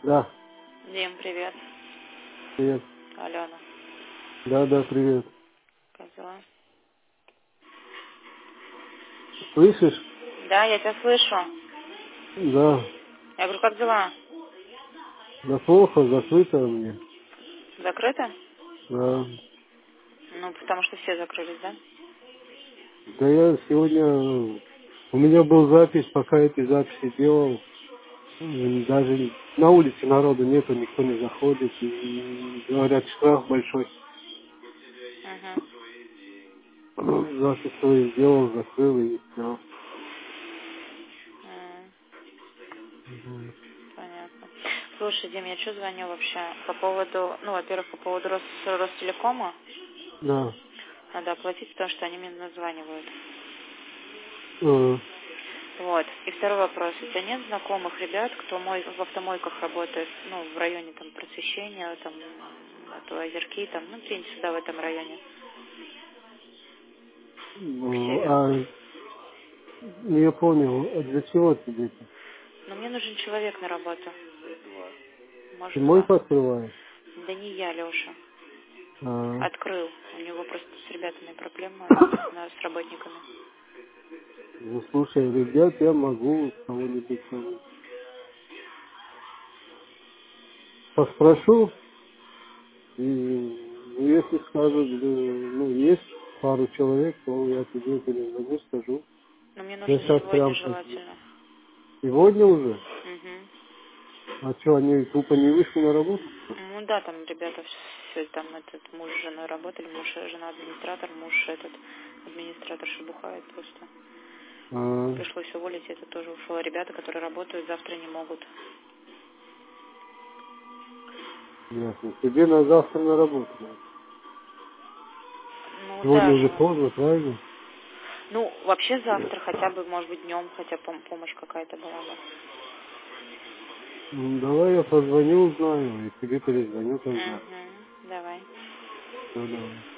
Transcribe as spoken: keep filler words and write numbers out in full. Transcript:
Да, Дим, привет. привет. Алена. Да, да, привет. Как дела? Слышишь? Да, я тебя слышу. Да. Я говорю, как дела? Да плохо, закрыто у меня. Закрыто? Да. Ну, потому что все закрылись, да? Да я сегодня... У меня был запись, пока эти записи делал. м, Даже на улице народу нету, никто не заходит. И говорят, штраф большой. Угу. Запись свою сделал, закрыл и все. М, Понятно. Слушай, Дим, я что звоню вообще? По поводу, ну, во-первых, по поводу Рос, Ростелекома. Да. Надо оплатить, потому что они мне названивают. Э, Вот. И второй вопрос. У тебя нет знакомых ребят, кто мой, в автомойках работает, ну, в районе там Просвещения, там, а то Озерки, там, ну, где-нибудь сюда, в этом районе, к ну, северу. А ну, я понял, а для чего тебе это? Но мне нужен человек на работу. Ты Может, мой два. открываешь? Да не я, Леша. А, Открыл. У него просто с ребятами проблемы, с с работниками. ну, слушай, ребят, я могу кого-нибудь там поспрошу, и ну, если скажут, э, ну, есть пару человек, то я тебе перезвоню, скажу. Но мне Я нужно сейчас сегодня прям возьму. желательно. Сегодня уже? Угу. А что, они тупо не вышли на работу? Ну да, там ребята все там этот муж с женой работали, муж, жена администратор, муж этот администратор бухает просто. А, Пришлось уволить, это тоже ушел. Ребята, которые работают, завтра не могут. ясно. Тебе на завтра на работу надо. Ну Сегодня да, уже ну. поздно, правильно? Ну, вообще завтра, хотя бы, может быть, днем, хотя пом- помощь какая-то была бы. Ну, давай я позвоню, узнаю, и тебе перезвоню тогда. Угу. Давай. Все, давай.